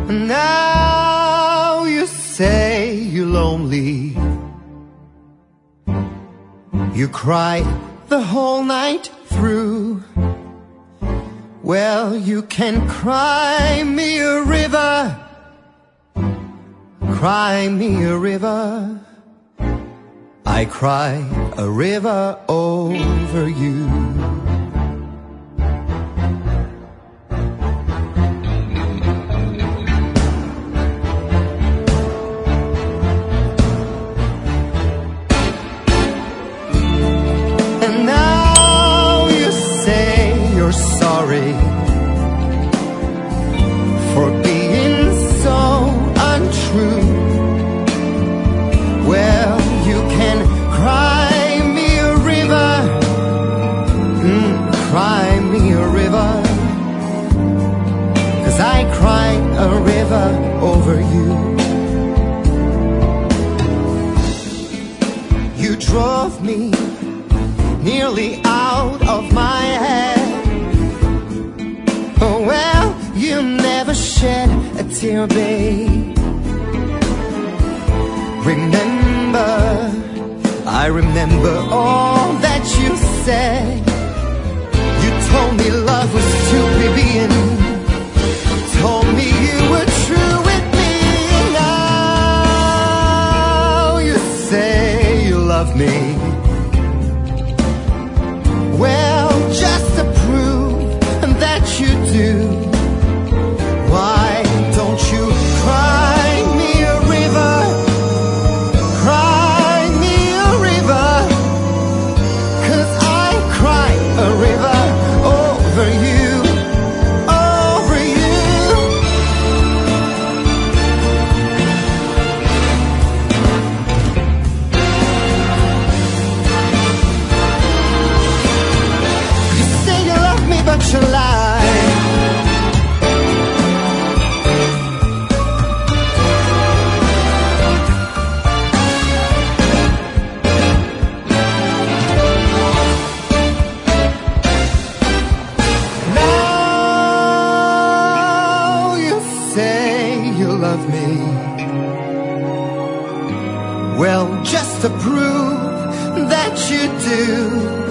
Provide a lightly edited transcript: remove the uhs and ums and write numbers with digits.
Now you say you're lonely. You cry the whole night through. Well, you can cry me a river. Cry me a river. I cry a river over you. And now you say you're sorry for being so untrue. Well, you can cry me a river, cry me a river, 'cause I cry a river over you. You drove me nearly out of my head. Oh well, you never shed a tear, babe. Remember, I remember all that you said. You told me love was too plebeian. Told me you were true with me. Now you say you love me. Well, just to prove that you do, why don't you cry me a river? Cry me a river, 'cause I cry a river over you, over you. You say you love me, but you lie. Now you say you love me. Well, just to prove that you do,